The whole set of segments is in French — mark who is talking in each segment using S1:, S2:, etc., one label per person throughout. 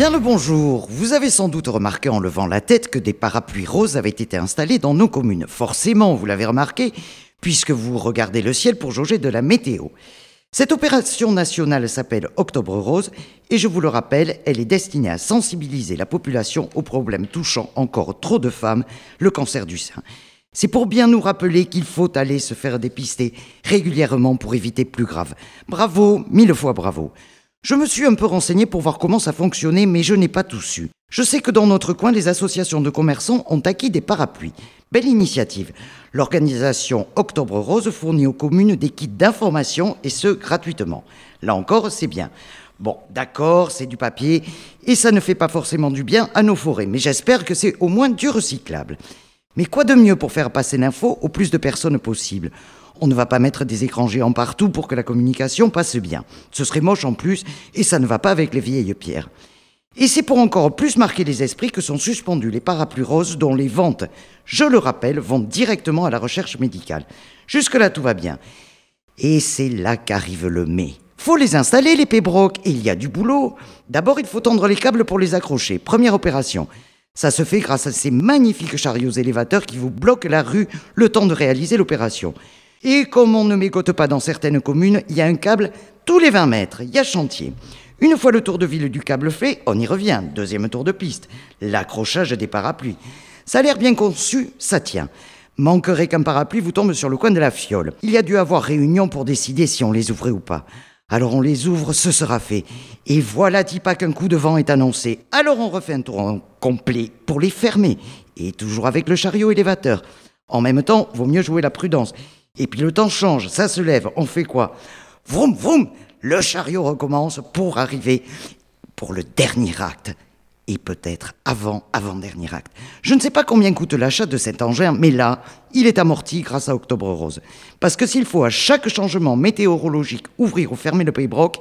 S1: Bien le bonjour. Vous avez sans doute remarqué en levant la tête que des parapluies roses avaient été installés dans nos communes. Forcément, vous l'avez remarqué, puisque vous regardez le ciel pour jauger de la météo. Cette opération nationale s'appelle Octobre Rose et je vous le rappelle, elle est destinée à sensibiliser la population aux problèmes touchant encore trop de femmes, le cancer du sein. C'est pour bien nous rappeler qu'il faut aller se faire dépister régulièrement pour éviter plus grave. Bravo, 1000 fois bravo. Je me suis un peu renseigné pour voir comment ça fonctionnait, mais je n'ai pas tout su. Je sais que dans notre coin, les associations de commerçants ont acquis des parapluies. Belle initiative. L'organisation Octobre Rose fournit aux communes des kits d'information et ce, gratuitement. Là encore, c'est bien. Bon, d'accord, c'est du papier et ça ne fait pas forcément du bien à nos forêts, mais j'espère que c'est au moins du recyclable. Mais quoi de mieux pour faire passer l'info au plus de personnes possible ? On ne va pas mettre des écrans géants partout pour que la communication passe bien. Ce serait moche en plus et ça ne va pas avec les vieilles pierres. Et c'est pour encore plus marquer les esprits que sont suspendus les parapluies roses dont les ventes, je le rappelle, vont directement à la recherche médicale. Jusque-là, tout va bien. Et c'est là qu'arrive le mais. Faut les installer, les pébrocs, et il y a du boulot. D'abord, il faut tendre les câbles pour les accrocher. Première opération. Ça se fait grâce à ces magnifiques chariots élévateurs qui vous bloquent la rue le temps de réaliser l'opération. Et comme on ne mégote pas dans certaines communes, il y a un câble tous les 20 mètres, il y a chantier. Une fois le tour de ville du câble fait, on y revient, deuxième tour de piste, l'accrochage des parapluies. Ça a l'air bien conçu, ça tient. Manquerait qu'un parapluie vous tombe sur le coin de la fiole. Il y a dû avoir réunion pour décider si on les ouvrait ou pas. Alors on les ouvre, ce sera fait. Et voilà, dis pas qu'un coup de vent est annoncé. Alors on refait un tour complet pour les fermer. Et toujours avec le chariot élévateur. En même temps, vaut mieux jouer la prudence. Et puis le temps change, ça se lève, on fait quoi ? Vroom, vroom, le chariot recommence pour arriver pour le dernier acte. Et peut-être avant-dernier acte. Je ne sais pas combien coûte l'achat de cet engin, mais là, il est amorti grâce à Octobre Rose. Parce que s'il faut à chaque changement météorologique ouvrir ou fermer le paybroc,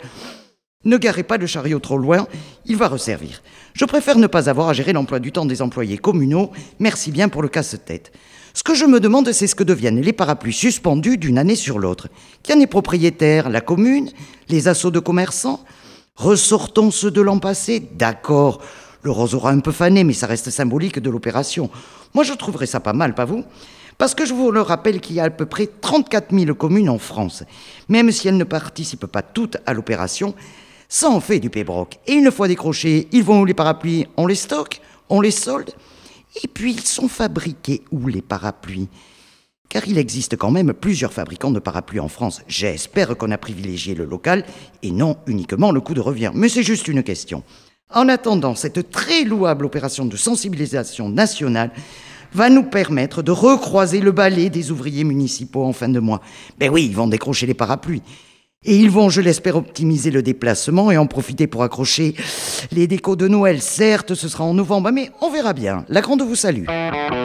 S1: ne garez pas le chariot trop loin, il va resservir. Je préfère ne pas avoir à gérer l'emploi du temps des employés communaux, merci bien pour le casse-tête. Ce que je me demande, c'est ce que deviennent les parapluies suspendus d'une année sur l'autre. Qui en est propriétaire ? La commune ? Les assos de commerçants ? Ressortons ceux de l'an passé ? D'accord, le rose aura un peu fané, mais ça reste symbolique de l'opération. Moi, je trouverais ça pas mal, pas vous ? Parce que je vous le rappelle qu'il y a à peu près 34 000 communes en France. Même si elles ne participent pas toutes à l'opération, ça en fait du pébroc. Et une fois décrochés, ils vont où les parapluies ? On les stocke ? On les solde ? Et puis, ils sont fabriqués où, les parapluies ? Car il existe quand même plusieurs fabricants de parapluies en France. J'espère qu'on a privilégié le local et non uniquement le coût de revient. Mais c'est juste une question. En attendant, cette très louable opération de sensibilisation nationale va nous permettre de recroiser le balai des ouvriers municipaux en fin de mois. Ben oui, ils vont décrocher les parapluies. Et ils vont, je l'espère, optimiser le déplacement et en profiter pour accrocher les décos de Noël. Certes, ce sera en novembre, mais on verra bien. La Grande vous salue.